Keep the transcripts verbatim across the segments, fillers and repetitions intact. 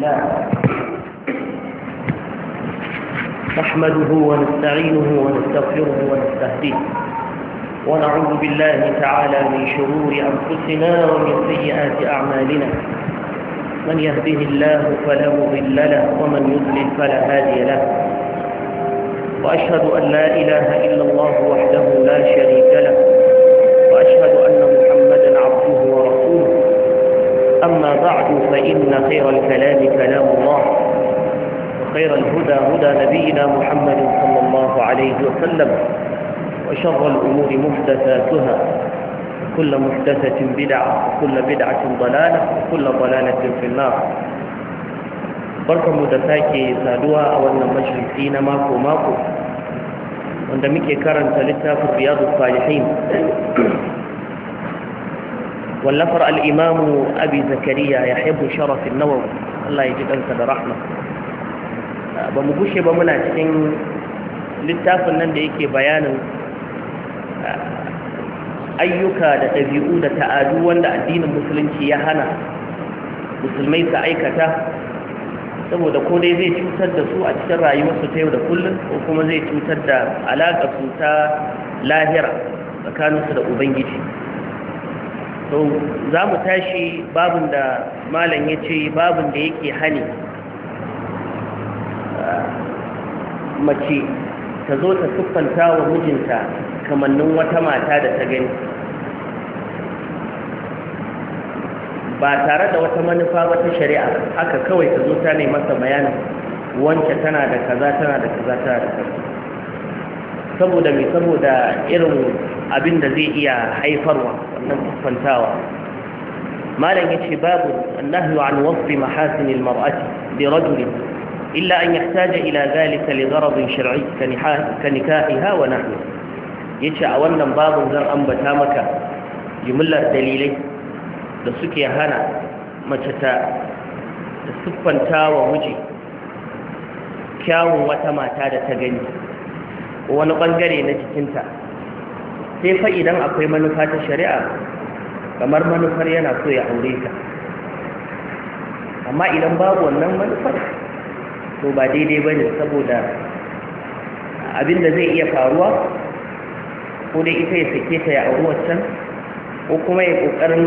لله نحمده ونستعينه ونستغفره ونستهديه ونعوذ بالله تعالى من شرور أنفسنا ومن سيئات أعمالنا من يهده الله فلا مضل له ومن يضلل فلا هادي له وأشهد أن لا إله إلا الله وحده لا شريك له وأشهد أن محمدا عبده ورسوله أما بعد فإن خير الكلام كلام الله وخير الهدى هدى نبينا محمد صلى الله عليه وسلم وشر الأمور محدثاتها كل محدثة بدعة وكل بدعة ضلالة وكل ضلالة في النار barkanmu da sake saduwa a wannan majalisi na mako-mako wanda muke karanta littafin riyadu salihin wallafar al'imamu abi zakariya ya haibu sharafin nawawi Allah ya ji ɗansa da rahma ba mu gushe ba muna cikin littafin nan da yake bayanin ayyuka da ɗabi'u da ta'adu wanda addinin musulunci ya hana musulmai su aikata saboda ko dai zai cutar da su a cikin rayuwarsu ta yau da kullum ko kuma zai cutar da alaƙa su ta lahira tsakaninsu da ubangiji to za mu tashi babin da malam ya ce babin da yake hani mace ta zo ta siffanta wa mijinta kamannin wata mata da ta gani ba tare da wata manufa ba ta shari'a haka kawai ta zo ta ne masa bayanin wance tana da kaza tana da kaza tana da kaza saboda mai saboda irin abin da zai iya haifarwa wannan siffantawa malam yace babu annahyu an wasfi mahasin almar'ati bi rajul illa an yahtaja ila zalika li gharad shar'i ka nikahiha wa nahwi yace a wannan babun zan ambata maka jumlar dalilai da suke hana mace ta siffanta wa miji kyawun wata mata da ta gani ko wani bangare na jikinta sai fa idan akwai manufa ta shari'a kamar manufar yana so ya aure ta amma idan babu wannan manufar to ba daidai ba ne saboda abinda zai iya faruwa ko dai ita ya sake ta ya auri waccan ko kuma ya kokarin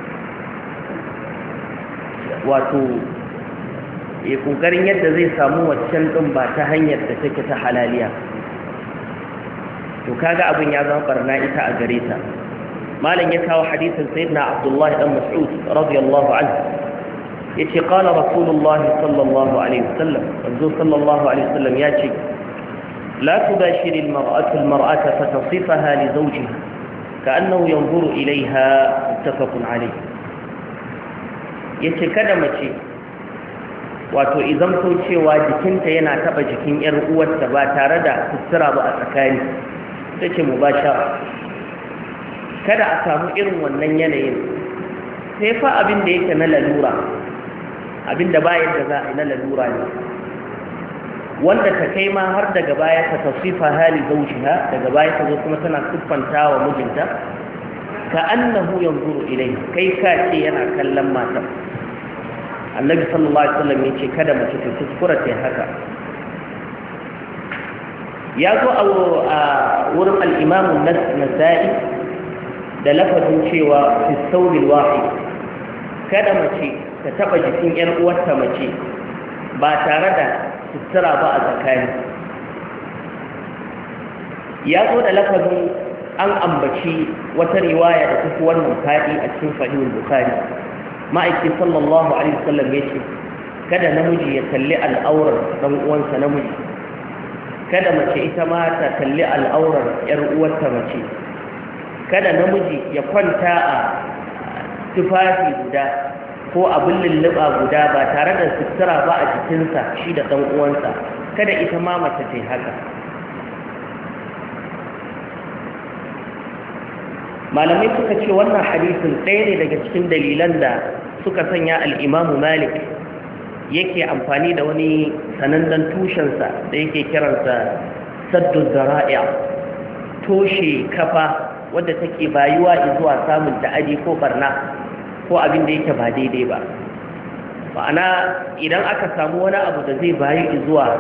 wato ya kokarin yadda zai samu waccan din ba ta hanyar da take ta halaliya to kaga abin ya zama barna ita a gare ta malam ya kawo hadisin sayyidina Abdullah dan Mas'ud radiyallahu anhu yace qala rasulullah sallallahu alaihi wasallam manzo sallallahu alaihi wasallam yace la tubashir almar'atu almar'ata fatasifaha li zawjiha ka'annahu yanzuru ilayha muttafaqun alayh yace kada mace wato idan to cewa jikinta yana taba jikin yar uwarta ba tare da sutura ba a tsakani take mubashara kada a samu irin wannan yanayin sai fa abin da yake na lalura abin da bayan da za a yi na lalura ne wanda ta kai ma har daga baya ta tasifa hali zawjiha daga baya ta zo kuma tana siffanta wa mijinta ka annahu yanzuru ilayhi kai ka ce yana kallon matar annabi sallallahu alaihi wasallam yace kada mace ta kuskura ta haka ya zo a wurin al-imam an-nasa'i da lafazin cewa fi thawbil wahid kada mace ta taba jikin yar uwarta mace ba tare da sutura ba a tsakani ya zo da lafazin an ambaci wata riwaya da tafi wannan fadi a cikin sahihul bukhari ma'aikin sallallahu alaihi wasallam yace kada namiji ya kalli al'aurar dan uwansa namiji kada mace ita ma ta kalli al'aurar yar uwarta mace kada namiji ya kwanta a tufafi guda ko abin lulluɓa guda ba tare da sutura ba a jikinsa shi da ɗan uwansa kada ita ma mace ta haka malamai suka ce wannan hadisin ɗaya ne daga cikin dalilan da suka sanya al'imamu malik yake amfani da wani sanannen tushensa da yake kiransa saddu zara'i toshe kafa wadda take bayuwa zuwa samun ta'adi ko barna ko abin da yake ba daidai ba ma'ana idan aka samu wani abu da zai bayi zuwa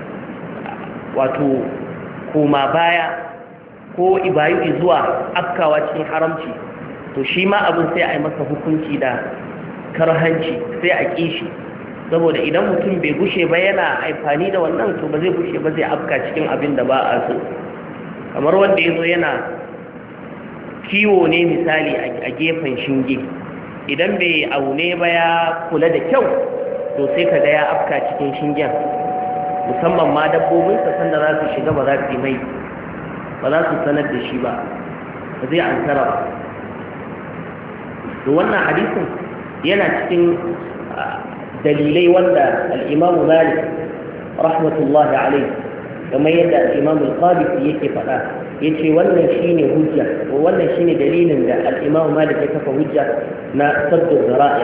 wato koma baya ko ibayi zuwa afkawa cikin haramci, to shi ma abin sai a yi masa hukunci da karhanci, sai a kishi, saboda idan mutum bai gushe ba yana amfani da wannan, to ba zai gushe ba zai afka cikin abin da ba a so. Kamar wanda ya zo yana kiwo ne misali a gefen shinge, idan bai aune ba ya kula da kyau, to sai kaga ya afka cikin shingen, musamman ma dabbobinsa sanda za su shiga ba za su yi mai ba za su sanar da shi ba, ba zai ankara ba. to wannan hadisin yana cikin dalilai wanda al-Imam Malik rahmatullahi alayhi kamar yadda al-Imam al-Qabisi yake faɗa, yace wannan shine hujja, wannan shine dalilin da al-Imam Malik ya kafa hujja na saddu zara'i.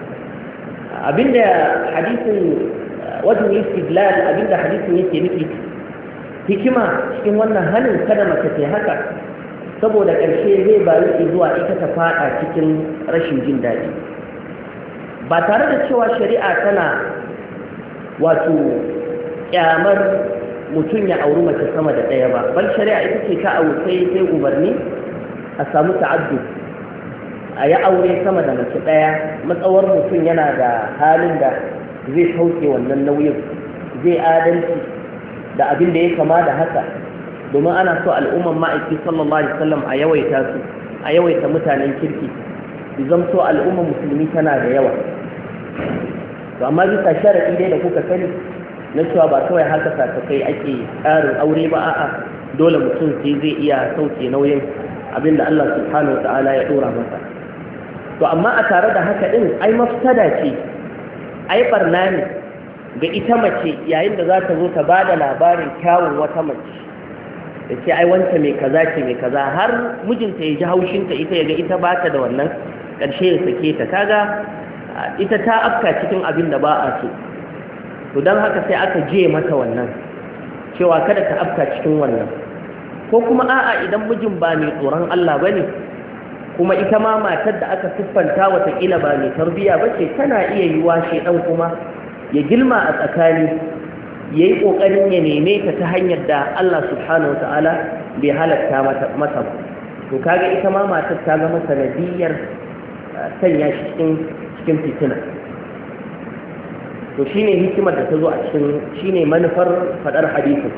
Abinda hadisin wajen istidlal, abinda hadisin yake nufi, hikima cikin wannan halin kada mace ta haka, saboda ƙarshe zai bayu zuwa ita ta faɗa cikin rashin jin daɗi, ba tare da cewa shari'a tana wato ƙyamar mutum ya auri mace sama da ɗaya ba, bal shari'a ita ce ta aure sai umarni a samu ta'addu, a yi aure sama da mace ɗaya, matsawar mutum yana da halin da zai sauke wannan nauyin, zai adalci da abin da ya kama da haka, domin ana so al'umman ma'aiki sallallahu alaihi wasallam a yawaita su, a yawaita mutanen kirki, su zamto al'umman musulmi tana da yawa. To amma bisa sharaɗi dai da kuka sani na cewa ba kawai haka sakakai ake tsarin aure ba, a'a dole mutum sai zai iya sauke nauyin abin da Allah subhanahu wa ta'ala ya ɗora masa. To amma a tare da haka ɗin ai mafsada ce, ai barna ne ga ita mace yayin da za ta zo ta ba da labarin kyawun wata mace da ce ai wanta mai kaza ce mai kaza, har mijinta ya ji haushinta, ita ya ga ita ba ta da wannan, ƙarshe ya sake ta, kaga ita ta afka cikin abin da ba a so. To don haka sai aka je mata wannan cewa kada ta afka cikin wannan. Ko kuma a'a idan mijin ba mai tsoron Allah ba ne, kuma ita ma matar da aka siffanta watakila ba mai tarbiyya ba ce, tana iya yiwa shedan kuma ya gilma a tsakani, ya yi ƙoƙarin ya neme ta ta hanyar da Allah subhanahu wa ta'ala bai halatta mata ba. To kaga ita ma matar ta zama sanadiyyar sanya shi cikin cikin fitina. To shine hikimar da ta zo a cikin, shine manufar faɗar hadisin.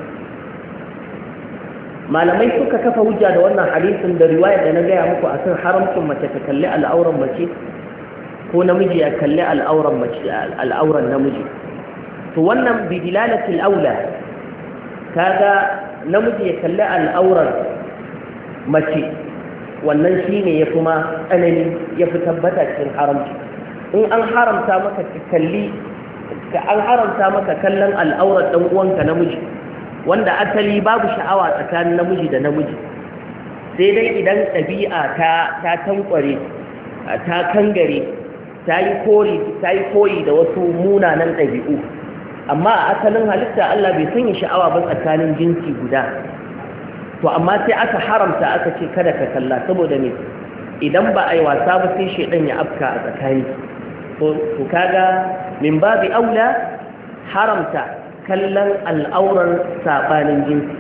Malamai suka kafa hujja da wannan hadisin da riwayar da na gaya muku akan haramcin mace ta kalli al'auran mace ko namiji ya kalli al'auran mace al'auran namiji. To wannan bi dilalatil aula, kaga namiji ya kalli al'auran mace, wannan shine ya kuma tsanani, ya fi tabbata cikin haramci. In an haramta maka kalli an haramta maka kallon al'auran dan uwanka namiji, wanda asali babu sha'awa tsakanin namiji da namiji, sai dai idan ɗabi'a ta ta tankware, ta kangare, ta yi kori ta yi koyi da wasu munanan ɗabi'u, amma a asalin halitta Allah bai sanya sha'awa ba tsakanin jinsi guda. To amma sai aka haramta, aka ce kada ka kalla, saboda me, idan ba a yi wasa ba sai shedan ya afka a tsakani. To kaga min babi aula haramta kallon al'aurar saɓanin jinsi.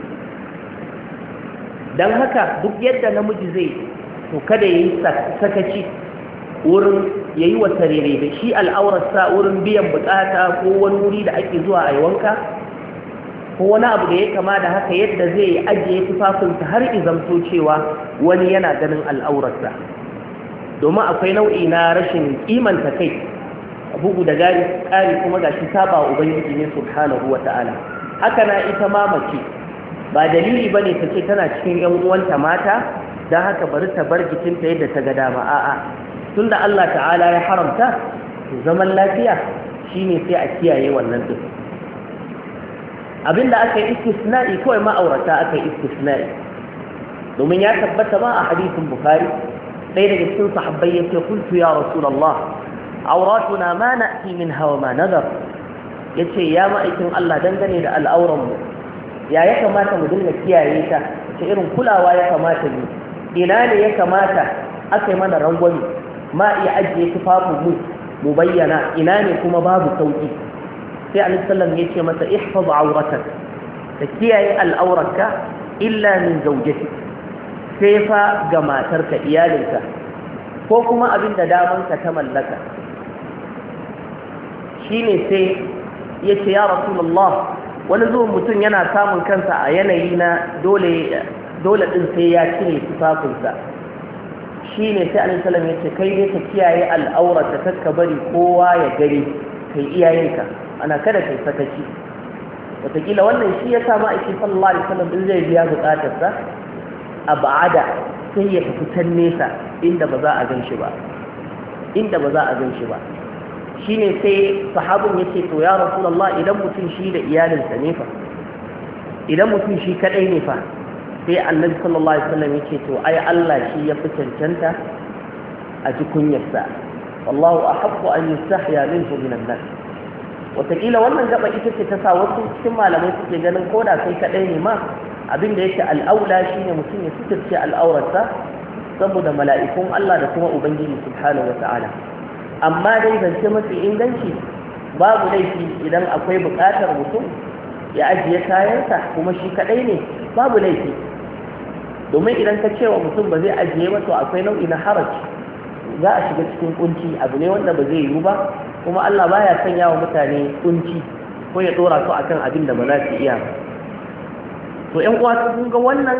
Don haka duk yadda namiji zai, to kada ya yi sakaci wurin ya yi wata rere da shi al'aurarsa wurin biyan bukata ko wani wuri da ake zuwa a yi wanka ko wani abu da ya kama da haka, yadda zai ajiye tufafinsa har izamto cewa wani yana ganin al'aurarsa, domin akwai nau'i na rashin kimanta kai, bugu da gari ƙari kuma ga shi saba wa Ubangiji ne subhanahu wa ta'ala. Haka na ita ma mace ba dalili ba ne ta ce tana cikin ‘yan uwanta mata, don haka bari ta bar jikinta yadda ta ga dama. A'a, tun da Allah ta'ala ya haramta, zaman lafiya shi ne sai a kiyaye wannan duk. Abinda aka yi istisna'i kawai ma'aurata aka yi istisna'i, domin ya tabbata ma a hadisin Bukhari, ɗaya daga cikin sahabbai ya ce, kuntu ya Rasulallah, auratuna ma na'ti minha wa ma nazar, yace ya ma'aikin Allah dangane da al'auran mu ya ya kamata mu dinga kiyaye ta, ce irin kulawa ya kamata mu, ina ne ya kamata aka yi mana rangwami, ma iya ajiye tufafin mu mubayyana ina ne kuma babu sauki sai annabi sallallahu ya ce masa ihfaz auratak ka kiyaye al'aurarka illa min zawjati sai fa ga matarka iyalinka ko kuma abin da damanka ta mallaka shine sai yace ya rasulullah wani zuwan mutum yana samun kansa a yanayi na dole dole din sai ya cire tufafinsa shine sai annabi sallallahu ya ce kai ne ka kiyaye al'aurarka kakka bari kowa ya gari kai iyayenka ana kada kai sakaci wataƙila wannan shi ya sa ma'aiki sallallahu alaihi wasallam din zai biya buƙatarsa a ba'ada sai ya tafi can nesa inda ba za a gan shi ba inda ba za a gan shi ba shine sai sahabin yace to ya rasulullah idan mutum shi da iyalinsa ne fa idan mutum shi kadai ne fa sai annabi sallallahu alaihi wasallam yace to ai Allah shi ya fi cancanta a ji kunyarsa wallahu ahaqqu an yastahya minhu min an-nas wataƙila wannan gaba ita ce ta sa wasu cikin malamai suke ganin ko da kai kaɗai ne ma abin da yake al'aula shi ne mutum ya suturce al'aurarsa saboda mala'ikun Allah da kuma Ubangiji subhanahu wata'ala amma dai zance mafi inganci babu laifi idan akwai buƙatar mutum ya ajiye kayansa kuma shi kaɗai ne babu laifi domin idan ka cewa mutum ba zai ajiye ba to akwai nau'i na haraji za a shiga cikin kunci abu ne wanda ba zai yiwu ba kuma Allah baya sanya wa mutane kunci ko ya dora su akan abin da ba za su iya to ƴan uwa sun ga wannan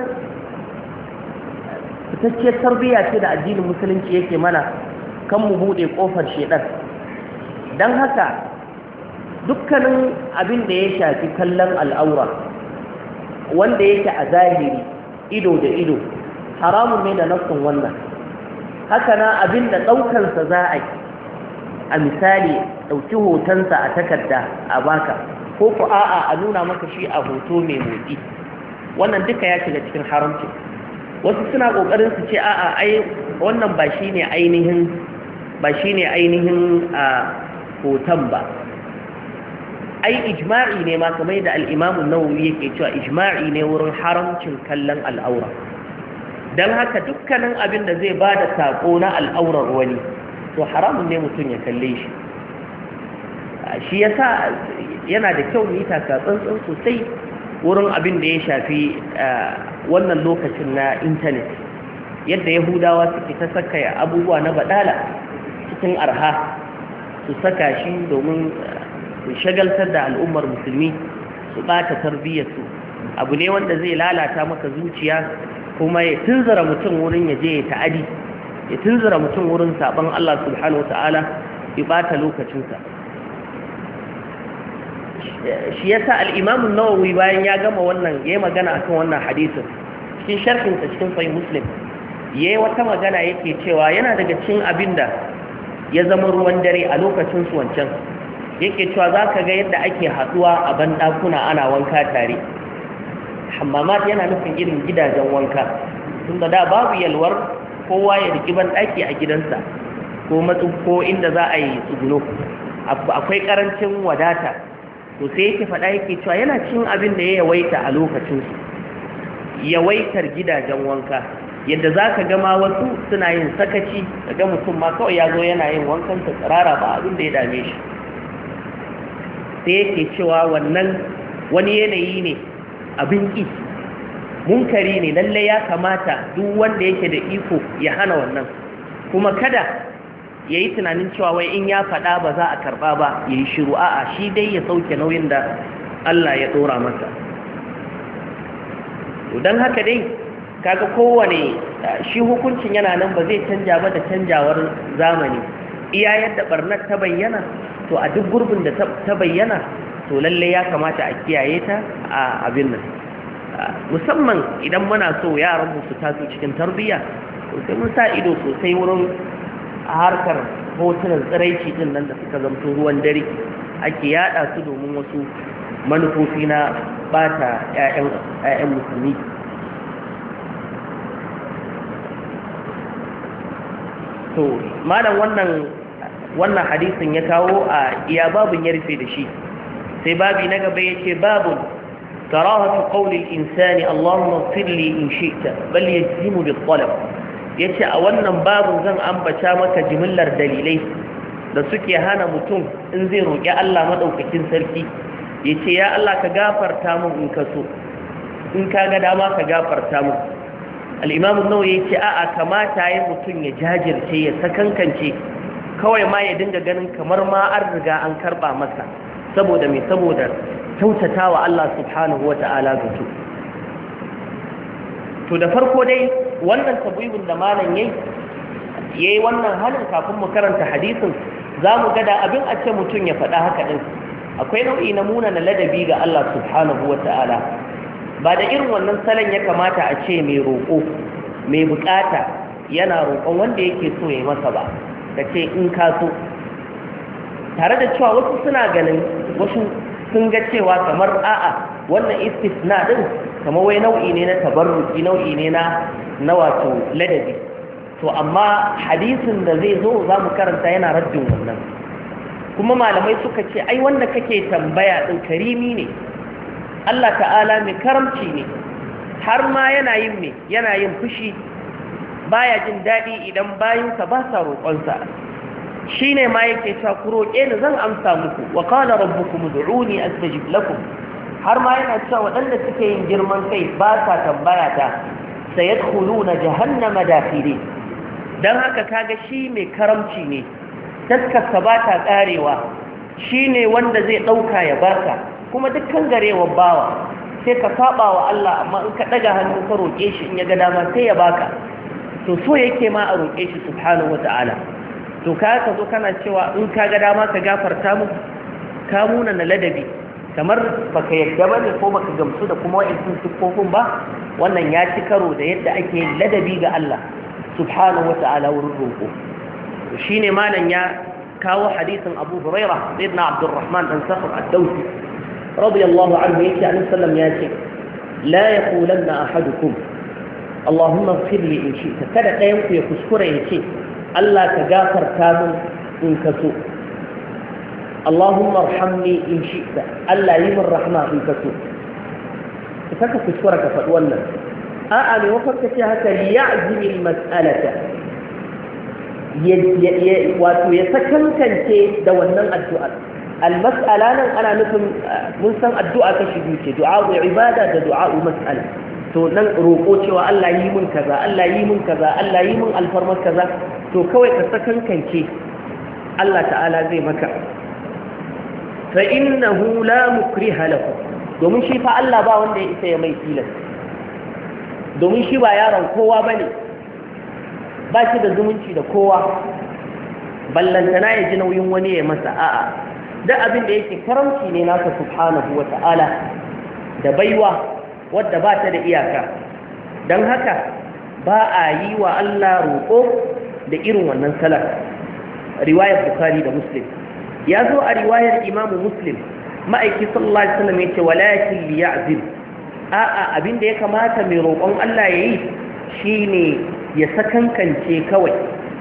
fitacciyar tarbiyya ce da addinin musulunci yake mana kan mu bude kofar shedan dan haka dukkanin abin da ya shafi kallon al'aura wanda yake a zahiri ido da ido haramun ne da nafsin wannan haka na abin da ɗaukansa za a yi a misali ɗauki hotonsa a takarda a baka ko ku a'a a nuna maka shi a hoto mai motsi wannan duka ya shiga cikin haramci wasu suna ƙoƙarin su ce a'a ai wannan ba shi ne ainihin ba shi ne ainihin a hoton ba ai ijma'i ne ma kamar da al-Imam an-Nawawi yake cewa ijma'i ne wurin haramcin kallon al'aura dan haka dukkanin abin da zai bada sako na al'aurar wani to haramun ne mutum ya kalle shi shi yasa yana da kyau mu yi taka tsantsan sosai wurin abin da ya shafi wannan lokacin na intanet yadda yahudawa suke ta saka abubuwa na badala cikin arha su saka shi domin su shagaltar da al'ummar musulmi su bata tarbiyyarsu abu ne wanda zai lalata maka zuciya kuma ya tunzura mutum wurin ya je ya ta'adi ya tunzura mutum wurin saban Allah subhanahu wata'ala ya bata lokacinsa shi yasa al-Imam an-Nawawi bayan ya gama wannan yayi magana akan wannan hadisin cikin sharhin sa cikin Sahih Muslim yayi wata magana yake cewa yana daga cikin abinda ya zama ruwan dare a lokacin su wancan yake cewa zaka ga yadda ake haduwa a bandakuna ana wanka tare hammamat yana nufin irin gidajen wanka tunda da babu yalwar kowa ya riki bandaki a gidansa ko matsu ko inda za a yi tsugulo akwai karancin wadata to sai yake faɗa yake cewa yana cin abin da ya yawaita a lokacin su yawaitar gidajen wanka yadda za ka gama wasu suna yin sakaci daga mutum ma kawai ya zo yana yin wankan ta tsirara ba abin da ya dame shi sai yake cewa wannan wani yanayi ne abin ƙi munkari ne lalle ya kamata duk wanda yake da iko ya hana wannan kuma kada ya yi tunanin cewa wai in ya faɗa ba za a karɓa ba ya yi shiru a'a shi dai ya sauke nauyin da Allah ya ɗora masa don haka dai kaga kowane shi hukuncin yana nan ba zai canja ba da canjawar zamani iya yadda barnar ta bayyana to a duk gurbin da ta bayyana to lalle ya kamata a kiyaye ta a abin nan musamman idan muna so yaran mu su taso cikin tarbiyya to sai mun sa ido sosai wurin harkar hotunan tsiraici din nan da suka zamto ruwan dare ake yada su domin wasu manufofi na bata ƴaƴan ƴaƴan musulmi to malam wannan wannan hadisin ya kawo a iya babun ya rufe da shi sai babi na gaba yace babun karahatu qawli al-insani Allahumma ighfir li in shi'ta bal yajzimu bil talab yace a wannan babun zan ambata maka jimillar dalilai da suke hana mutum in zai roƙi Allah maɗaukakin sarki ya ce ya Allah ka gafarta mun in ka so in ka ga dama ka gafarta mun. al'imamu nawawi ya ce a'a kamata ya mutum ya jajirce ya sakankance kawai ma ya dinga ganin kamar ma an riga an karɓa masa saboda mai saboda kyautata wa Allah subhanahu wa ta'ala zato. To da farko dai wannan tabibin da malam yayi yayi wannan halin kafin mu karanta hadisin zamu ga da abin a ce mutum ya faɗa haka din akwai nau'i na muna na ladabi ga Allah subhanahu wa ta'ala. Ba da irin wannan salon ya kamata a ce mai roƙo mai bukata yana roƙon wanda yake so ya masa ba da ce in ka so, tare da cewa wasu suna ganin wasu sun ga cewa kamar a'a wannan istisna din kamar wai nau'i ne na tabarruki nau'i ne na na wato ladabi. To amma hadisin da zai zo za mu karanta yana raddin wannan, kuma malamai suka ce ai wanda kake tambaya din karimi ne, Allah ta'ala mai karamci ne, har ma yana yin me yana yin fushi, baya jin daɗi idan bayinsa ba sa roƙonsa. shi ne ma yake cewa ku roƙe ni zan amsa muku wa qala rabbukum ud'uni astajib lakum. har ma yana cewa waɗanda suke yin girman kai ba sa tambaya ta sayadkhuluna jahannama dakhili. dan haka kaga shi mai karamci ne, taskarsa ba ta ƙarewa, shi ne wanda zai ɗauka ya baka, kuma dukkan garewar bawa sai ka saba wa Allah amma in ka ɗaga hannu ka roƙe shi in ya ga dama sai ya baka. to so yake ma a roƙe shi subhanahu wata'ala. to ka ka zo kana cewa in ka ga dama ka gafarta mu, ka muna na ladabi kamar baka yadda bane ko baka gamsu da kuma wa'in siffofin ba. wannan ya ci karo da yadda ake yin ladabi ga Allah subhanahu wata'ala wurin roƙo. shine malam ya kawo hadisin Abu Hurairah ibn Abdurrahman bin Sakhr ad-Dawsi radiyallahu anhu yake annabi sallallahu ya ce la yaqulanna ahadukum Allahumma ighfir li in shi'ta, kada ɗayan ku ya kuskura ya ce Allah ka gafarta min in ka so, Allahumma arhamni in shi'ta, Allah yi min rahma in ka so. ka saka kuskura ka faɗi wannan. a'a ne wakar ka ce haka liya'zimi al-mas'alata, wato ya sakankance da wannan addu'ar. al-mas'ala nan ana nufin mun san addu'a kashi biyu ce, du'a ibada da du'a mas'ala. to nan roƙo cewa Allah yi mun kaza, Allah yi mun kaza, Allah yi mun alfarmar kaza, to kawai ka sakankance Allah ta'ala zai maka. fa innahu la mukriha lahu, domin shi fa Allah ba wanda ya isa ya mai tilas, domin shi ba yaron kowa bane, ba shi da zumunci da kowa ballantana ya ji nauyin wani ya masa. a'a duk abin da yake karamci ne nasa subhanahu wa ta'ala da baiwa wadda ba ta da iyaka. don haka ba a yi wa Allah roƙo da irin wannan salar. riwayar Bukhari da Muslim ya zo a riwayar Imam Muslim ma'aiki sallallahu alaihi wasallam yace walakin liya'zim, a'a abin da ya kamata mai roƙon Allah yayi shine ya sakankance kawai,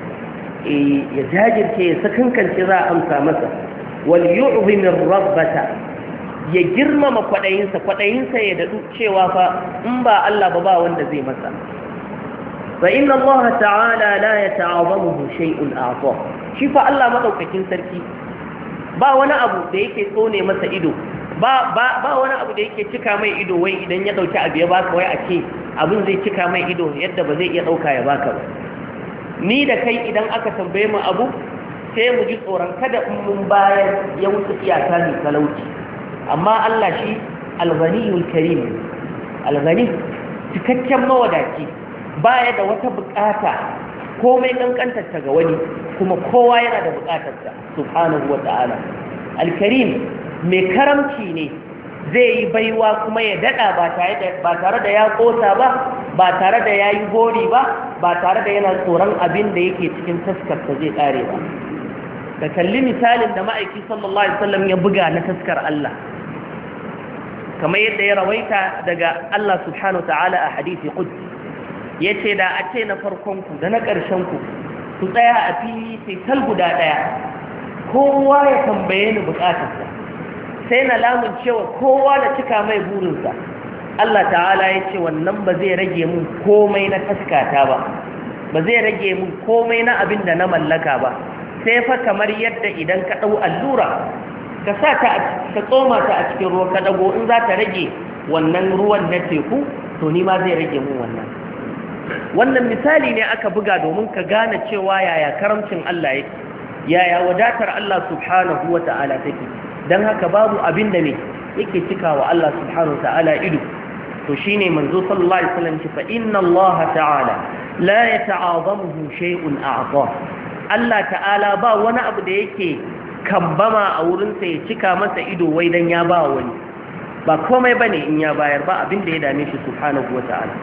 ya jajirce ya sakankance za a amsa masa. wal yu'zim ar-rabbata, ya girmama kwaɗayinsa, kwaɗayinsa ya daɗu cewa fa in ba Allah ba ba wanda zai masa. fa inna Allah ta'ala la yata'azamuhu shay'un a'ta, shi fa Allah madaukakin sarki ba wani abu da yake tsone masa ido, ba ba ba wani abu da yake cika mai ido wai idan ya dauki abu ya baka wai a ce abin zai cika mai ido yadda ba zai iya dauka ya baka ba. ni da kai idan aka tambaye mu abu sai mu ji tsoron kada in mun bayar ya wuce iyaka ne talauci. amma Allah shi al-ghaniyul karim, al-ghani cikakken mawadaci, baya da wata bukata komai kankantar ta ga wani, kuma kowa yana da bukatar ta subhanahu wata'ala. al-karim mai karamci ne, zai yi baiwa kuma ya dada ba tare da ba tare da ya kosa ba, ba tare da yayi gori ba, ba tare da yana tsoron abin da yake cikin taskar ta zai kare ba. ka kalli misalin da ma'aiki sallallahu alaihi wasallam ya buga na taskar Allah, kamar yadda ya rawaita daga Allah subhanahu wa ta'ala a hadisi qudsi, yace da a ce na farkon ku da na ƙarshen ku su tsaya a fili sai tal guda daya, kowa ya tambaye ni bukatarsa, sai na lamun cewa kowa da cika mai burinsa. Allah ta'ala ya ce wannan ba zai rage mun komai na taskata ba, ba zai rage mun komai na abin da na mallaka ba, sai fa kamar yadda idan ka ɗau allura ka sa ta ka tsoma ta a cikin ruwa ka ɗago in za ta rage wannan ruwan na teku to ni ma zai rage mun wannan wannan misali ne aka buga domin ka gane cewa yaya karamcin Allah yake yaya wadatar Allah subhanahu wa ta'ala take don haka babu abin da ne yake cikawa Allah subhanahu wa ta'ala ido to shine manzo sallallahu alaihi wasallam ce fa inna Allah ta'ala la yata'azamuhu shay'un a'ta Allah ta'ala ba wani abu da yake kambama a wurin sa ya cika masa ido wai dan ya ba wani ba komai bane in ya bayar ba abin da ya dame shi subhanahu wa ta'ala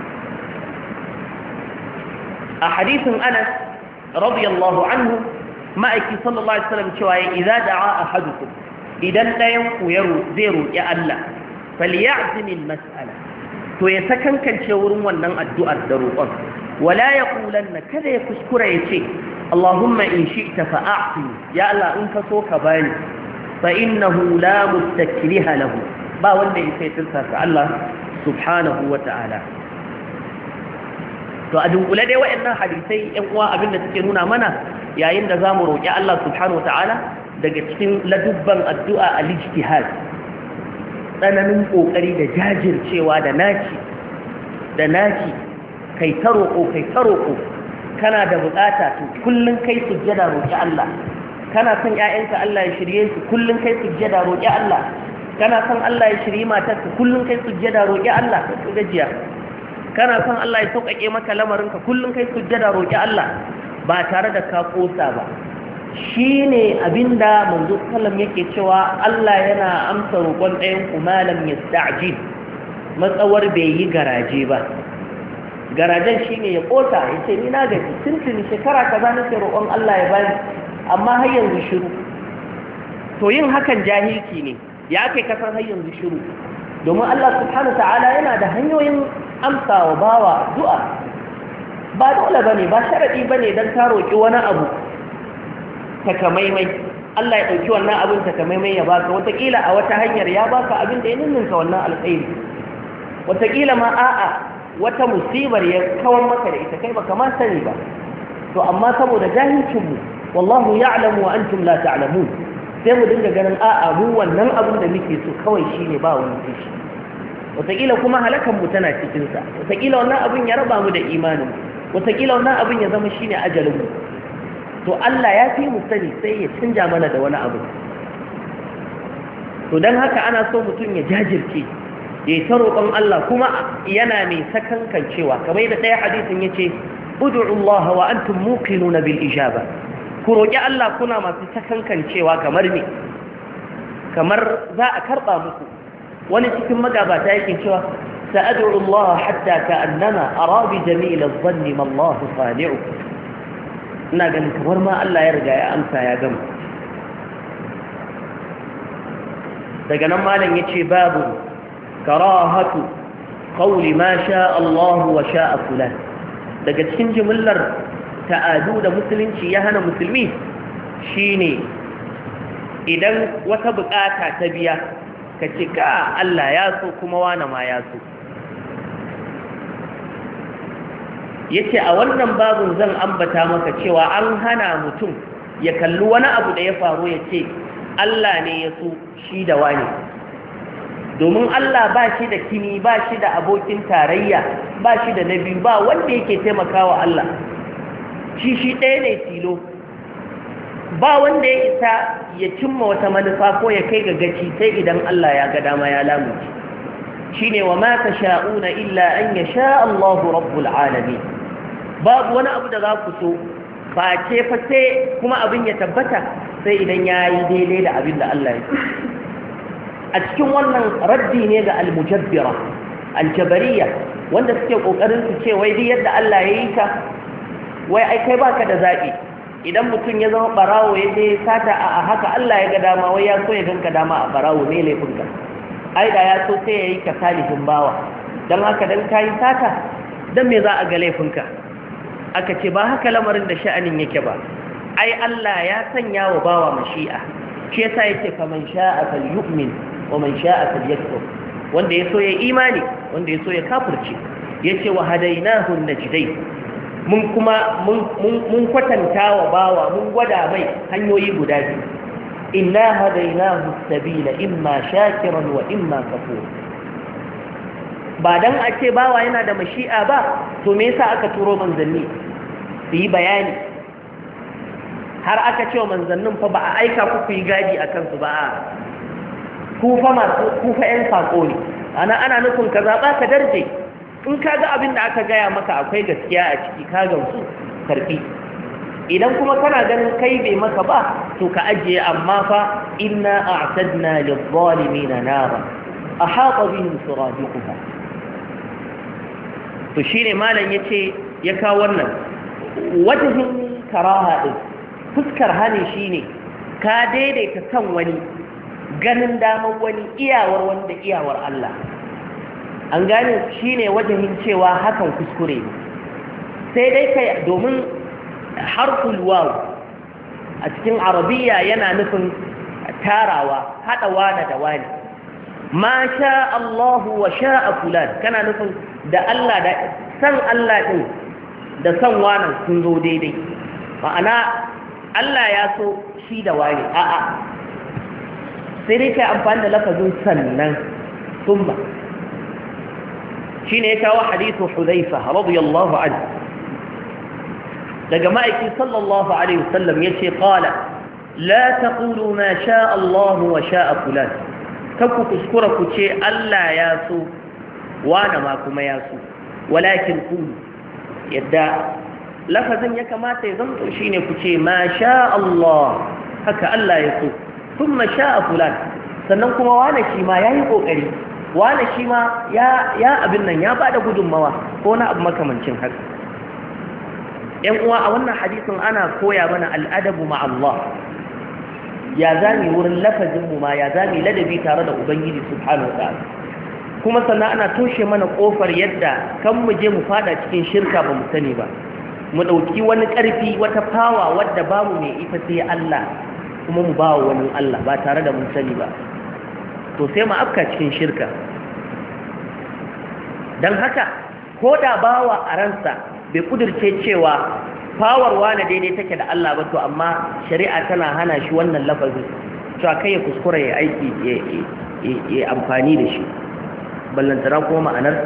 a hadisin Anas radiyallahu anhu ma'aiki sallallahu alaihi wasallam cewa idza da'a ahadukum idan dayan ku ya zai roki Allah falyazim almas'ala to ya sakankance wurin wannan addu'ar da roƙon wala yaqulanna kada ya kuskura yace Allahumma in shi'ta fa'ati ya Allah in ka so ka bani fa innahu la mustakriha lahu ba wanda yake tilsa ka Allah subhanahu wa ta'ala to a dunkule dai waɗannan hadisai ƴan uwa abinda suke nuna mana yayin da zamu roƙi Allah subhanahu wa ta'ala daga cikin ladubban addu'a al-ijtihad tsananin ƙoƙari da jajircewa da naci da naci kai ta roƙo kai ta roƙo kana da buƙata to kullun kai sujjada roƙi Allah kana son ƴaƴanka Allah ya shirye su kullun kai sujjada roƙi Allah kana son Allah ya shirye matarka kullun kai sujjada roƙi Allah ka gajiya kana son Allah ya sauƙaƙe maka lamarinka kullun kai sujjada roƙi Allah ba tare da ka ƙosa ba shi ne abinda manzo sallam yake cewa Allah yana amsa roƙon ɗayan ku malam ya sta'jil matsawar bai yi garaje ba garajen shi ne ya ƙota ya ce ni na gaji tuntuni shekara kaza nake roƙon Allah ya bani amma har yanzu shiru to yin hakan jahilci ne ya kai kasar har yanzu shiru domin Allah subhanahu ta'ala yana da hanyoyin amsa wa bawa du'a ba dole bane ba sharadi bane dan ka roƙi wani abu takamaimai Allah ya ɗauki wannan abin takamaimai ya baka wataƙila a wata hanyar ya baka abin da ya ninninka wannan alkhairi wataƙila ma a'a wata musibar ya kawan maka da ita kai baka ma sani ba to amma saboda jahilcinmu wallahu ya'lamu wa antum la ta'lamun sai mu dinga ganin a'a mu wannan abin da muke so kawai shine ba wani kishi wataƙila kuma halakan mu tana cikin sa wataƙila wannan abin ya raba mu da imanin wataƙila wannan abin ya zama shine ajalin mu to Allah ya fi mu sani sai ya canja mana da wani abu to don haka ana so mutum ya jajirce ya yi ta roƙon Allah kuma yana mai sakankancewa kamar da ɗaya hadisin ya ce ud'u Allah wa antum muqinuna bil ijaba ku roƙi Allah kuna masu sakankancewa kamar me kamar za a karɓa muku wani cikin magabata yake cewa sa'ad'u Allah hatta ka'annama ara bi jamil adh-dhanni ma Allah sani'u ina ganin kamar ma Allah ya riga ya amsa ya gama daga nan malam yace babu karahatu qawli ma sha Allah wa sha fulan daga cikin jimillar ta'adu da musulunci ya hana musulmi shine idan wata bukata ta biya ka ce ka Allah ya so kuma wani ma ya so yace a wannan babun zan ambata maka cewa an hana mutum ya kalli wani abu da ya faru ya ce Allah ne ya so shi da wani domin Allah ba shi da kini ba shi da abokin tarayya ba shi da nabi ba wanda yake taimakawa Allah shi shi ɗaya ne tilo ba wanda ya isa ya cimma wata manufa ko ya kai ga gaci sai idan Allah ya ga dama ya lamuci shine wa ma tasha'una illa an yasha Allahu rabbul alamin babu wani abu da za ku so face fa sai kuma abin ya tabbata sai idan yayi daidai da abin da Allah ya so a cikin wannan raddi ne ga al-mujabbira al-jabariyya wanda suke kokarin su ce wai duk yadda Allah ya yi ka wai ai kai baka da zabi idan mutum ya zama barawo ya je sata a haka Allah ya ga dama wai ya so ya ganka dama a barawo ne laifinka ai da ya so sai ya yi ka salihin bawa don haka don kayi sata don me za a ga laifinka aka ce ba haka lamarin da sha'anin yake ba ai Allah ya sanya wa bawa mashi'a shi yasa yake fa man sha'a falyu'min wa man sha'a falyakfur wanda ya so ya imani wanda ya so ya kafirce yace wa hadainahu najdain mun kuma mun kwatanta wa bawa mun gwada mai hanyoyi guda biyu inna hadainahu sabila imma shakiran wa imma kafur ba dan a ce bawa yana da mashi'a ba to me yasa aka turo manzanni su yi bayani har aka ce wa manzannin fa ba a aika ku ku yi gadi a kansu ba ku fa masu ku fa ƴan sako ne ana ana nufin ka zaɓa ka darje in ka ga abin da aka gaya maka akwai gaskiya a ciki ka gamsu karfi idan kuma kana ganin kai bai maka ba to ka ajiye amma fa inna a'tadna lil-zalimina nara ahata bihim suradiquha to shine malam yace ya kawo wannan wajhin karaha din fuskar hani shine ka daidaita san wani ganin damar wani iyawar wanda iyawar Allah an gane shine wajhin cewa hakan kuskure sai dai kai domin harful waw a cikin arabiya yana nufin tarawa hada wani da wani ma sha Allahu wa sha'a fulan kana nufin da Allah da san Allah din da san wani sun zo daidai ma'ana Allah ya so shi da wani a'a sai dai kai amfani da lafazin sannan thumma shine ya kawo hadithu Hudhaifa radiyallahu anhu daga ma'aiki sallallahu alaihi wasallam yace qala la taqulu ma sha Allah wa sha'a fulan kanku kuskura ku ce Allah ya so wani ma kuma ya so walakin qulu yadda lafazin ya kamata ya zanto shine ku ce ma sha Allah haka Allah ya so thumma sha'a fulan sannan kuma wani shi ma yayi kokari wani shi ma ya ya abin nan ya bada gudunmawa ko na abu makamancin haka ‘yan uwa a wannan hadisin ana koya mana al'adabu ma'allah ya zami wurin lafazinmu ma ya zami ladabi tare da Ubangiji subhanahu wa ta'ala kuma sannan ana toshe mana ƙofar yadda kan mu je mu fada cikin shirka ba mu sani ba mu ɗauki wani ƙarfi wata fawa wadda babu mai ita sai Allah kuma mu ba wa wani Allah ba tare da mun sani ba to sai mu afka cikin shirka don haka ko da bawa a ransa bai kudirce cewa fawar wane daidai take da Allah ba to amma shari'a tana hana shi wannan lafazin cewa kai ya kuskura ya aiki ya amfani da shi ballantana kuma ma'anar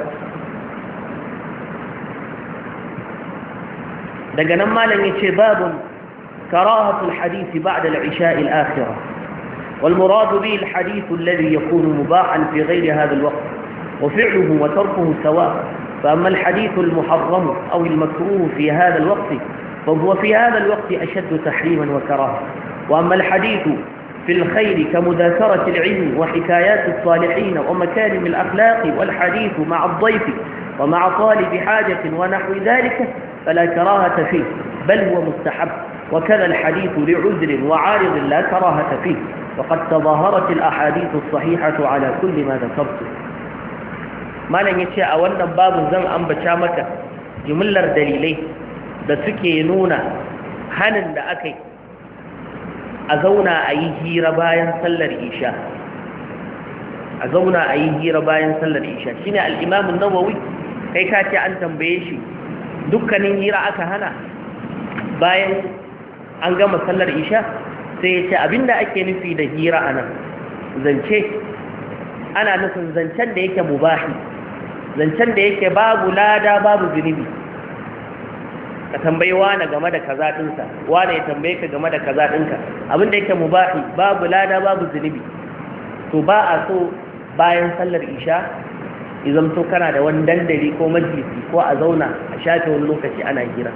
daga nan malam yace babun karahatul hadith ba'da al-isha' al-akhirah wal murad bihi al-hadith alladhi yakunu mubahan fi ghayri hadha al-waqt wa fi'luhu wa tarkuhu sawa' فأما الحديث المحرم أو المكروه في هذا الوقت فهو في هذا الوقت أشد تحريما وكراهة وأما الحديث في الخير كمذاكرة العلم وحكايات الصالحين ومكارم الأخلاق والحديث مع الضيف ومع طالب حاجة ونحو ذلك فلا كراهة فيه بل هو مستحب وكذا الحديث لعذر وعارض لا كراهة فيه وقد تظاهرت الأحاديث الصحيحة على كل ما ذكرته malam yace a wannan babu zan ambata maka jumlar dalilai da suke nuna hanin da akai a zauna a yi hira bayan sallar isha a zauna a yi hira bayan sallar isha shine al-Imam an-Nawawi kai ka ce an tambaye shi dukkanin hira aka hana bayan an gama sallar isha sai ya ce abinda ake nufi da hira anan zance ana nufin zancen da yake mubahi zancen da yake babu lada babu zunubi ka tambayi wane game da kaza ɗinsa wane ya tambaye ka game da kaza ɗinka abinda yake mubahi babu lada babu zunubi to ba a so bayan sallar isha idan to kana da wani dandali ko majalisi ko a zauna a shafe wani lokaci ana hira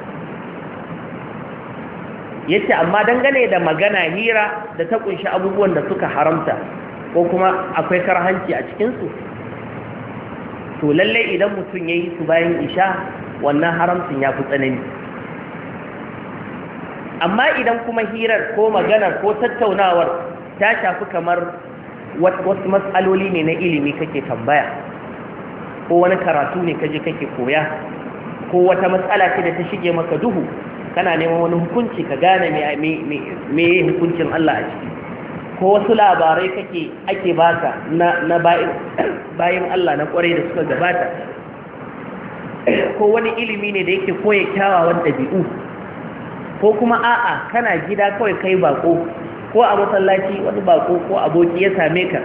yace amma dangane da magana hira da ta kunshi abubuwan da suka haramta ko kuma akwai karhanci a cikinsu to lalle idan mutum ya yi su bayan isha wannan haramcin ya fi tsanani amma idan kuma hirar ko maganar ko tattaunawar ta shafi kamar wasu matsaloli ne na ilimi kake tambaya ko wani karatu ne kaje kake koya ko wata matsala ce da ta shige maka duhu kana neman wani hukunci ka gane me hukuncin Allah a ciki ko wasu labarai kake ake baka na na bayin Allah na kwarai da suka gabata ko wani ilimi ne da yake koya kyawawan ɗabi'u, ko kuma a'a kana gida kawai kai bako, ko a masallaci wani bako ko aboki ya same ka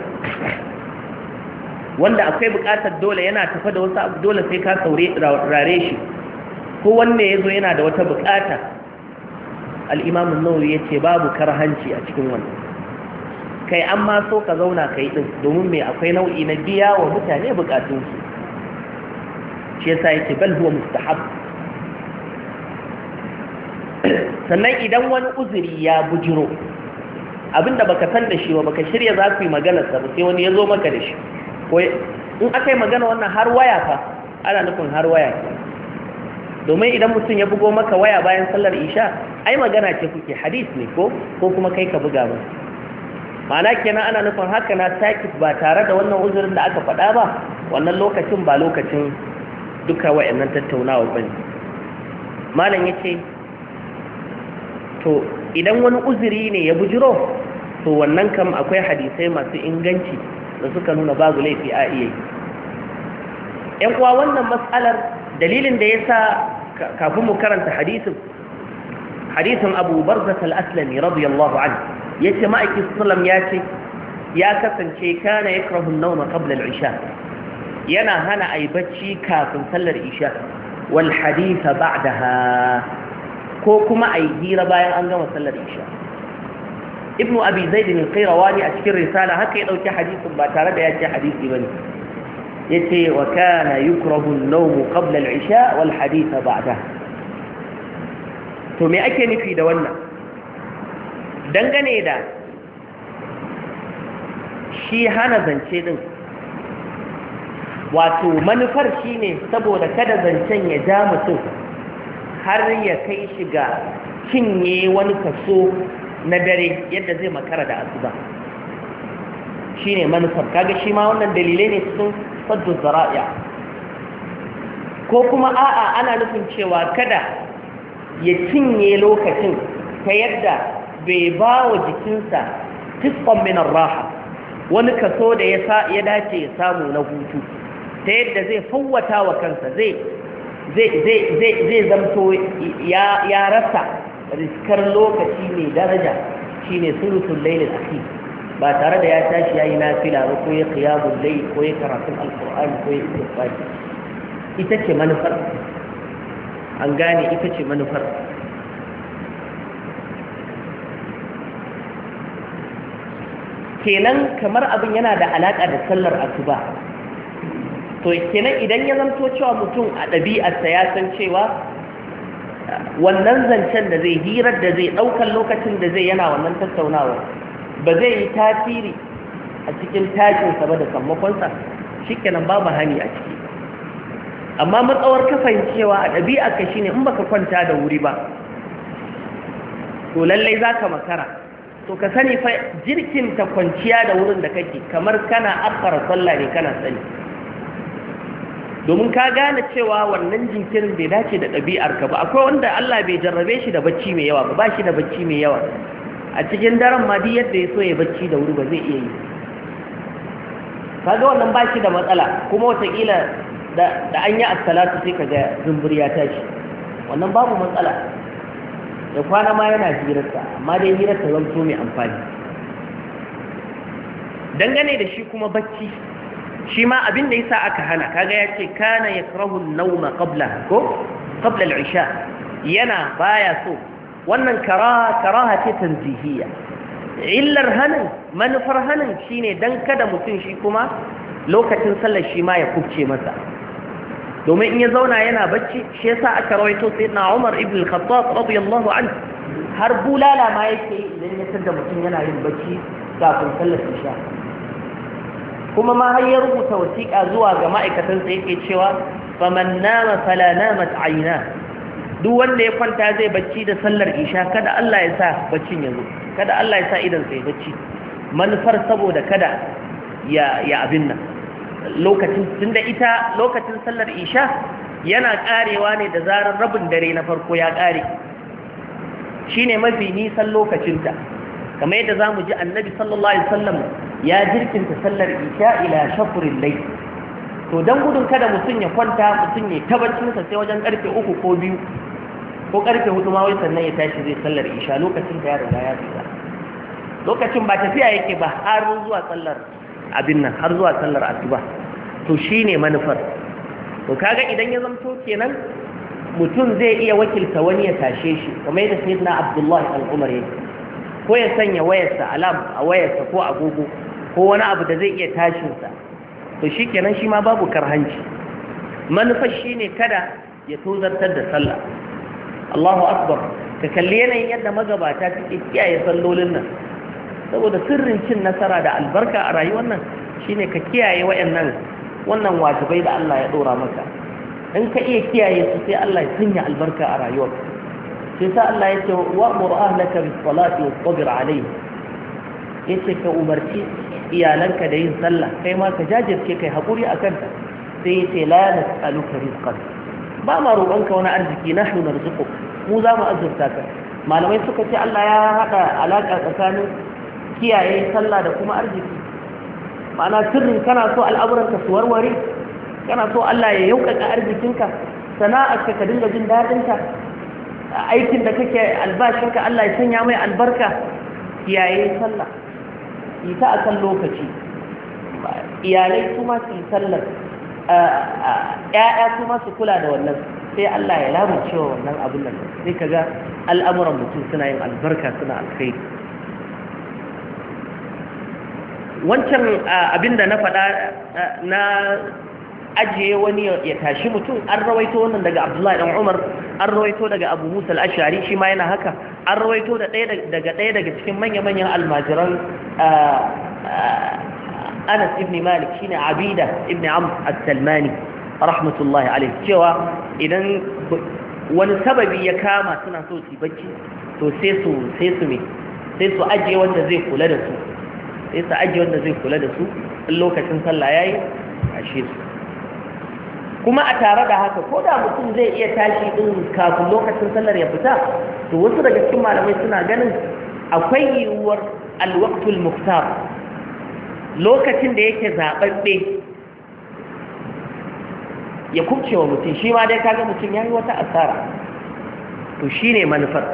wanda akwai buƙatar dole yana tafa da wasu abu dole sai ka saurare shi, ko wanne ya zo yana da wata buƙata. al'imamun nawawi ya ce babu karhanci a cikin wannan, kai an ma so ka zauna kai ɗin domin mai akwai nau'i na biya wa mutane buƙatunsu, shi yasa ya ce bal huwa mustahab. sannan idan wani uzuri ya bujiro abinda baka san da shi ba, baka shirya za ku yi maganarsa ba, sai wani ya zo maka da shi, ko in aka yi magana wannan har waya fa ana nufin har waya ke, domin idan mutum ya bugo maka waya bayan sallar isha ai magana ce kuke, hadis ne ko ko kuma kai ka buga ba, ma'ana kenan ana nufin haka na sakit ba tare da wannan uzurin da aka faɗa ba, wannan lokacin ba lokacin duka wa'annan tattaunawa bane. malam yace to idan wani uzuri ne ya bujiro, to wannan kam akwai hadisai masu inganci da suka nuna babu laifi a iya yi. ‘yan uwa wannan matsalar dalilin da ya sa kafin mu karanta hadisin hadisin abu barzat al-aslami radiyallahu anhu ya ce ma'aikin sallam ya ce ya kasance kana ya karahun nauma qabla al-isha, yana hana a yi bacci kafin sallar isha, wal haditha ba'daha, ko kuma a yi hira bayan an gama sallar isha. ibnu abi zaid al-qayrawani a cikin risala haka ya dauki hadisin ba tare da ya ce hadisi bane, yace wa kana yukrahu an-nawm qabla al-isha wal hadith ba'da. to me ake nufi da wannan dangane da shi hana zance din, wato manufar shine saboda kada zancen ya ja mutum har ya kai shi ga cinye wani kaso na dare yadda zai makara da asuba, shine manufar. kaga shi ma wannan dalilai ne cikin saddu zara'iya, ko kuma a'a ana nufin cewa kada ya cinye lokacin ta yadda bai ba wa jikinsa tisqan min ar-raha, wani kaso da ya dace ya samu na hutu, ta yadda zai fawwata wa kansa zai zai zamto ya rasa riskar lokaci mai daraja, shine sulusul layl al-akhir, ba tare da ya tashi yayi nafila ba, ko ya qiyamul layl, ko ya karatun alqur'ani, ko ya istighfar. ita ce manufar, an gane ita ce manufar. kenan kamar abin yana da alaka da sallar asuba, to kenan idan ya zanto cewa mutum a ɗabi'arsa ya san cewa wannan zancen da zai hirar da zai ɗaukar lokacin da zai yana wannan tattaunawa ba zai yi tasiri a cikin tashinsa ba da sammakonsa, shi kenan babu hani a ciki. amma matsawar ka fahimcewa a ɗabi'arka shine in baka kwanta da wuri ba to lallai za ka makara, to ka sani fa jirkin ta kwanciya da wurin da kake kamar kana akara sallah ne kana sani, domin ka gane cewa wannan jinkirin bai dace da ɗabi'arka ba. akwai wanda Allah bai jarrabe shi da bacci mai yawa ba, ba shi da bacci mai yawa a cikin daren ma duk yadda ya so ya bacci da wuri ba zai iya yi, kaga wannan ba shi da matsala, kuma wataƙila da an yi assalatu sai kaga zumbur ya tashi, wannan babu matsala, da kwana ma yana hirarsa, amma dai hirarsa zan so mai amfani. dangane da shi kuma bacci, shi ma abin da yasa aka hana, kaga ya ce kana yakrahu an-nawma qabla ko qabla al-isha, yana baya so, wannan karaha karaha ce tanzihiyya. illar hanin, manufar hanin shine dan kada mutum shi kuma lokacin sallar shi ma ya kubce masa, domin in ya zauna yana bacci, shi yasa aka rawaito sayyidina Umar ibn al-Khattab radiyallahu anhu har bulala ma yake idan ya tada mutum yana yin bacci kafin sallar isha, kuma ma har ya rubuta wasiƙa zuwa ga ma'aikatansa yake cewa faman nama fala namat ayna, duk wanda ya kwanta zai bacci da sallar isha kada Allah ya sa baccin ya zo, kada Allah ya sa idan sai bacci, manufar saboda kada ya ya abin nan lokacin, tunda ita lokacin sallar isha yana karewa ne da zarar rabin dare na farko ya kare, shine mafi nisan lokacinta, kamar yadda zamu ji annabi sallallahu alaihi wasallam ya jirkinta sallar isha ila shafril layl, to don gudun kada mutum ya kwanta mutum ya tabbacinsa sai wajen karfe uku ko biyu ko karfe hudu ma wai sannan ya tashi zai sallar isha lokacin da ya riga ya fita lokacin ba tafiya yake ba har zuwa sallar abin nan har zuwa sallar asuba to shine manufar to kaga idan ya zamto kenan mutum zai iya wakilta wani ya tashe shi kamar yadda sayyidina Abdullahi al-Umar yake ko ya sanya wayarsa alam a wayarsa ko agogo ko wani abu da zai iya tashin sa to shikenan shi ma babu karhanci manufar shine kada ya tozartar da sallah Allahu akbar ka kalli yanayin yadda magabata suke kiyaye sallolin nan saboda sirrin cin nasara da albarka a rayuwar nan shine ka kiyaye wayannan wannan wajibai da Allah ya dora maka in ka iya kiyaye su sai Allah ya sanya albarka a rayuwarka sai sa Allah ya ce wa'mur ahlaka bis salati wasbir alayhi yace ka umarci iyalanka da yin sallah kai ma ka jajirce kai hakuri akan ta sai yace la nas'aluka rizqan ba ma roƙonka wani arziki nahnu narzuquk mu za mu azurta ka malamai suka ce Allah ya hada alaka tsakanin kiyaye sallah da kuma arziki ma'ana sirrin kana so al'amuranka su warware kana so Allah ya yaukaka arzikinka sana'arka ka dinga jin daɗinka aikin da kake albashinka Allah ya sanya mai albarka kiyaye sallah yi ta akan lokaci iyalai su ma su yi sallar ƴaƴa su ma su kula da wannan sai Allah ya lamunce wa wannan abin nan sai kaga al'amuran mutum suna yin albarka suna alkhairi wancan abin da na faɗa na ajiye wani ya tashi mutum an rawaito wannan daga Abdullahi dan Umar an rawaito daga Abu Musa al-Ash'ari shi ma yana haka an rawaito da ɗaya daga ɗaya daga cikin manya-manyan almajiran Anas ibn Malik shine Abida ibn Amr al-Salmani rahmatullahi alayhi cewa idan wani sababi ya kama suna so su bacci to sai su sai su me sai su ajiye wanda zai kula da su sai su ajiye wanda zai kula da su in lokacin sallah yayi ashe su kuma a tare da haka ko da mutum zai iya tashi din kafin lokacin sallar ya fita to wasu daga cikin malamai suna ganin akwai yiwuwar alwaqtul muhtar lokacin da yake zababbe ya kubce wa mutum shi ma dai kaga mutum yayi wata asara to shine manufar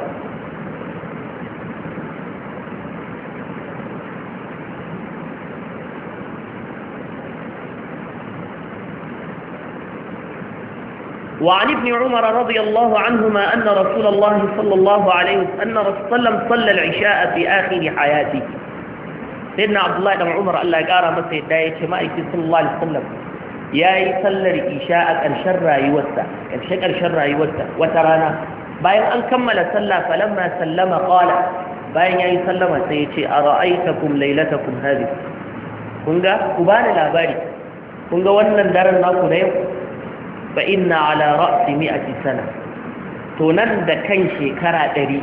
وعن ابن عمر رضي الله عنهما أن رسول الله صلى الله عليه وسلم أن رسول الله صلى العشاء في آخر حياته سيدنا عبد الله بن عمر الله قال مسجد داية شمائك صلى الله عليه وسلم يا يصلى العشاء كالشر يوسع كالشر يوسع وترانا باين أن كمل صلى فلما سلم قال باين يا يسلم سيتي أرأيتكم ليلتكم هذه كنغا كبان الأباري كنغا ونن دارن ناكو نيو فإن على رأس مئة سنة تنند كان شكرا دري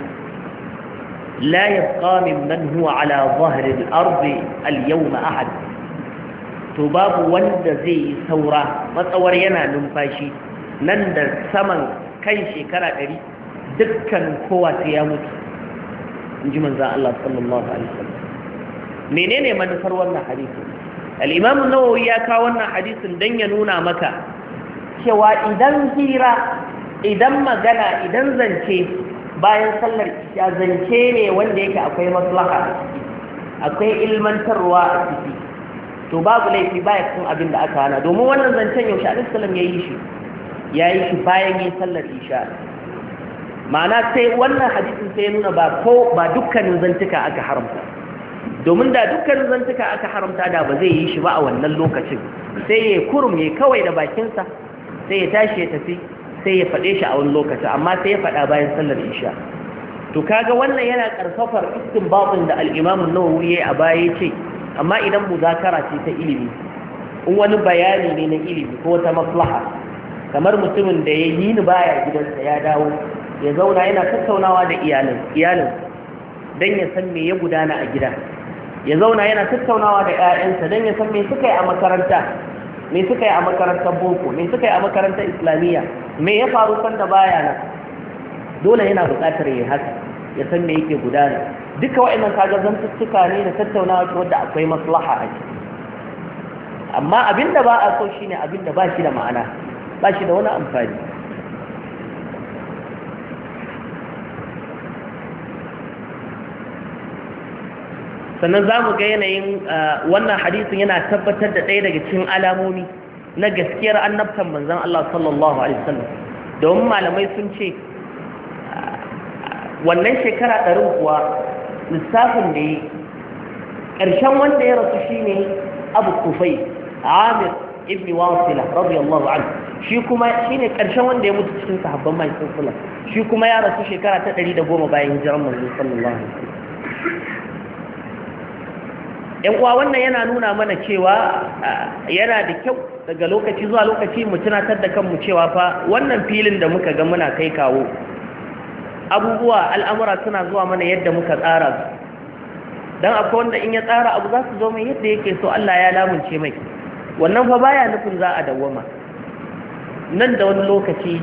لا يبقى ممن هو على ظهر الأرض اليوم أحد تباب وند زي ثورة متصور ينا نمفاشي نند سمن كان شكرا دري دكا قوة يامت نجي من ذا الله صلى الله عليه وسلم منين من فرورنا حديث الإمام النووي يكاونا حديث دنيا نونا مكة cewa idan hira idan magana idan zance bayan sallar isha zance ne wanda yake akwai maslaha a ciki akwai ilmantarwa a ciki to babu laifi baya cikin abin da aka hana domin wannan zancen yaushe Annabi sallallahu alaihi wasallam yayi shi yayi shi bayan yin sallar isha ma'ana sai wannan hadisin sai ya nuna ba ko ba dukkanin zantuka aka haramta domin da dukkanin zantuka aka haramta da ba zai yi shi ba a wannan lokacin sai ya kurum ya kawai da bakinsa sai ya tashi ya tafi sai ya faɗe shi a wani lokaci amma sai ya faɗa bayan sallar isha to kaga wannan yana ƙarfafar istinbatin da al-Imam an-Nawawi yayi a baya yace amma idan muzakara ce ta ilimi in wani bayani ne na ilimi ko ta maslaha kamar mutumin da ya yi ni baya gidansa ya dawo ya zauna yana tattaunawa da iyalin iyalin dan ya san me ya gudana a gida ya zauna yana tattaunawa da ƴaƴansa dan ya san me suka yi a makaranta me suka yi a makarantar boko me suka yi a makarantar islamiyya me ya faru sanda baya nan dole yana buƙatar ya haka ya san me yake gudana duka wa'annan kaga zantuttuka ne da tattaunawa ce wadda akwai maslaha a ciki amma abinda ba a so shine abinda ba shi da ma'ana, ba shi da wani amfani. Sannan za mu ga yanayin wannan hadisin yana tabbatar da ɗaya daga cikin alamomi na gaskiyar annabtan manzon Allah sallallahu alaihi wasallam. Domin malamai sun ce wannan shekara ɗarin kuwa lissafin da yi ƙarshen wanda ya rasu shine Abu Kufay Amir ibn Wasila radiyallahu anhu, shi kuma shine ƙarshen wanda ya mutu cikin sahabban mai sallallahu, shi kuma ya rasu shekara ta ɗari da goma bayan hijiran manzon sallallahu alaihi wasallam. ‘Yan uwa wannan yana nuna mana cewa yana da kyau daga lokaci zuwa lokaci mu tunatar da kanmu cewa fa wannan filin da muka ga muna kai kawo abubuwa al'amura suna zuwa mana yadda muka tsara su, don akwai wanda in ya tsara abu za su zo mai yadda yake so Allah ya lamunce mai, wannan fa baya nufin za a dawwama. Nan da wani lokaci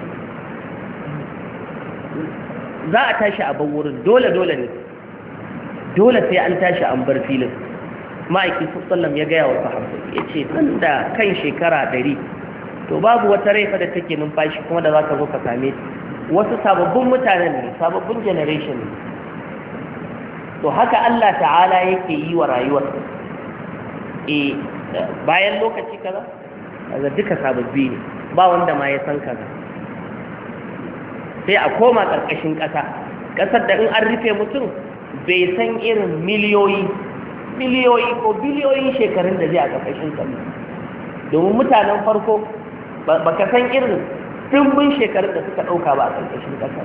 za a tashi a bar wurin, dole dole ne, dole sai an tashi an bar filin. Ma'aiki sallam ya gaya wa sahabbai ya ce nan da kan shekara ɗari to babu wata raifa da take numfashi kuma da za ka zo ka same wasu sababbin mutanen ne, sababbin generation ne. To haka Allah ta'ala yake yi wa rayuwar, e bayan lokaci kaza kaza duka sababbi ne, ba wanda ma ya san kaza, sai a koma ƙarƙashin ƙasa, ƙasar da in an rufe mutum bai san irin miliyoyi miliyoyi ko biliyoyin shekarun da zai a ƙarƙashin ƙasa, domin mutanen farko ba ka san irin dimbin shekarun da suka ɗauka ba a ƙarƙashin ƙasa.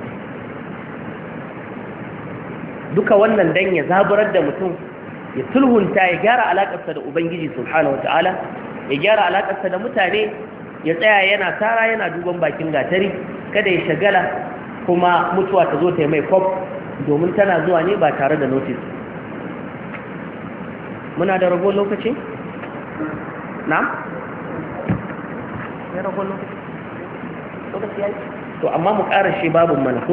Duka wannan dan ya zaburar da mutum ya sulhunta, ya gyara alaƙarsa da Ubangiji subhanahu wata'ala, ya gyara alaƙarsa da mutane, ya tsaya yana tara yana duban bakin gatari, kada ya shagala kuma mutuwa ta zo ta yi mai kwaf, domin tana zuwa ne ba tare da notice. Muna da ragon lokaci? Na? Ya ragon lokaci? Lokaci ya yi? To, amma mu ƙara shi babin malaku.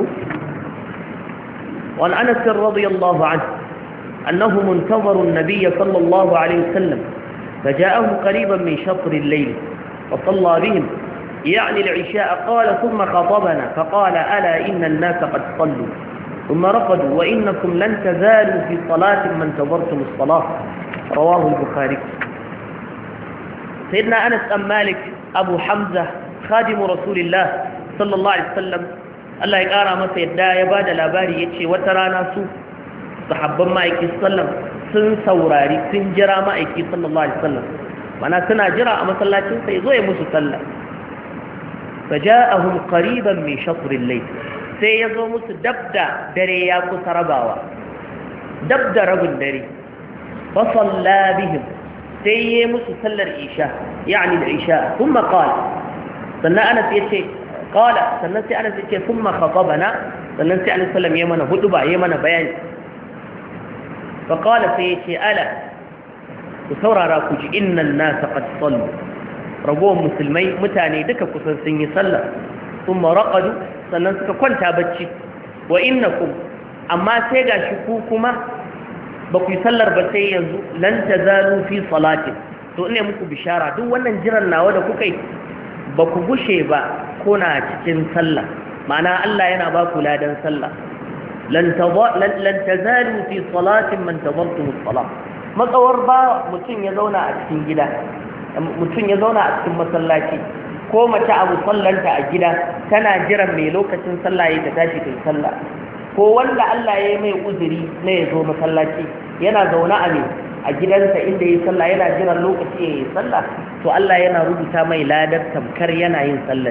وعن أنس رضي الله عنه أنه منتظر النبي صلى الله عليه وسلم فجاءه قريبا من شطر الليل وصلى بهم يعني العشاء، قال ثم خطبنا فقال ألا إن الناس قد صلوا ثم رقدوا وإنكم لن تزالوا في صلاة ما انتظرتم الصلاة، رواه البخاري. سيدنا أنس أم مالك أبو حمزة خادم رسول الله صلى الله عليه وسلم Allah ya ƙara masa yadda ya ba da labari ya ce wata rana su sahabban ma'aiki sallam sun saurari sun jira ma'aiki sallallahu alaihi sallam, mana suna jira a masallacin sai zo ya musu sallah. fa ja'ahum qariban min shatr al-layl, sai ya zo musu dabda dare ya kusa rabawa, dabda rabin dare. fa salla bihim, sai ya musu sallar isha, yani al-isha. thumma qala, sannan Anas yace قال sannan sai Anas yake thumma khatabana, sannan sai Annabi sallallahu alaihi wasallam ya mana hutuba, ya mana bayani. fa qala sai yace ala ku saurara ku ji, innan nas qad sallu, ragowar musulmai mutane duka kusan sun yi sallah. thumma raqadu, sannan suka kwanta bacci. wa innakum, amma sai gashi ku kuma ba ku yi sallar ba sai yanzu, lan tazalu fi salatin. to ina muku bishara, duk wannan jiran nawa da kuka yi ba ku gushe ba kuna cikin sallah, ma'ana Allah yana ba ku ladan sallah. lan tazalu fi salatin man tazartum as-salah, matsawar ba mutum ya zauna a cikin gida, mutum ya zauna a cikin masallaci, ko mace a musallanta a gida tana jiran mai lokacin sallah ya tashi kai sallah, ko wanda Allah ya yi mai uzuri na ya zo masallaci yana zaune a ne a gidansa inda yi sallah yana jiran lokaci ya yi sallah, to Allah yana rubuta mai ladar tamkar yana yin sallah.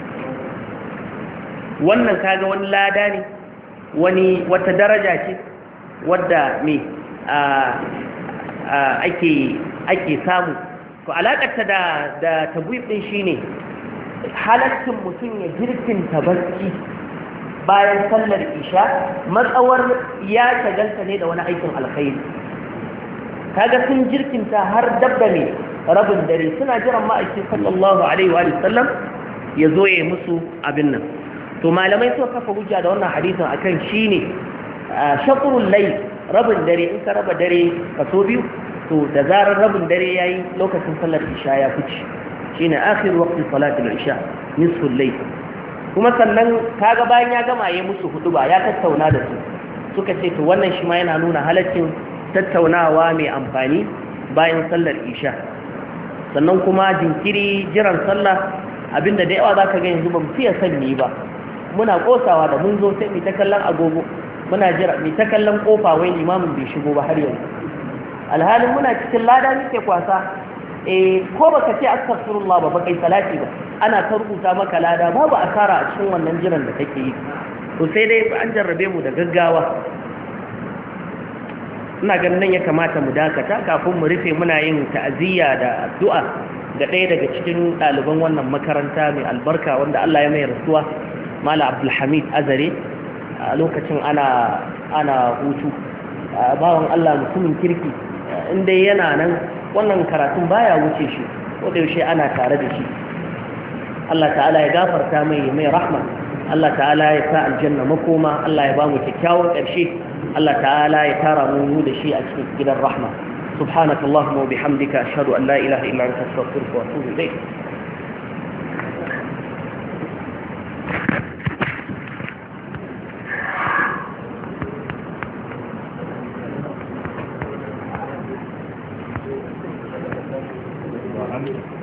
Wannan kaga wani lada ne, wani wata daraja ce wadda me ake ake samu. To alakarta da da tabwib din shine halaccin mutum ya jirkinta barci bayan sallar isha matsawar ya shagalta ne da wani aikin alkhairi. Kaga sun jirkinta har dabba ne rabin dare suna jiran ma'aikin sallallahu alaihi wa sallam ya zo ya musu abin nan. To malamai suka kafa hujja da wannan hadisin akan shine shatrul layl, rabin dare. In ka raba dare kaso biyu to da zarar rabin dare yayi lokacin sallar isha ya fice shine akhir waqti salati al-isha nisfu al-layl kuma sannan kaga bayan ya gama yayi musu huduba ya tattauna da su suka ce to wannan shi ma yana nuna halaccin tattaunawa mai amfani bayan sallar isha sannan kuma jinkiri jiran sallah abinda da yawa zaka ga yanzu ban fiye sanni ba muna kosawa da mun zo sai mu ta kallon agogo muna jira mu ta kallon kofa wai limamin bai shigo ba har yanzu alhalin muna cikin lada muke kwasa eh ko baka ce astaghfirullah ba baka yi salati ba ana ta rubuta maka lada babu asara a cikin wannan jiran da kake yi to sai dai an jarrabe mu da gaggawa ina ganin nan ya kamata mu dakata kafin mu rufe muna yin ta'aziyya da addu'a ga ɗaya daga cikin ɗaliban wannan makaranta mai albarka wanda Allah ya mai rasuwa Malam Abdulhamid Azare a lokacin ana ana hutu bawan Allah mutumin kirki inda yana nan wannan karatun baya wuce shi ko da yaushe ana tare da shi Allah ta'ala ya gafarta mai mai rahma Allah ta'ala ya sa aljanna makoma Allah ya ba mu kyakkyawan ƙarshe Allah ta'ala ya tara mu da shi a cikin gidan rahma subhanaka allahumma wa bihamdika ashhadu an la ilaha illa anta astaghfiruka wa atubu ilayk Amin.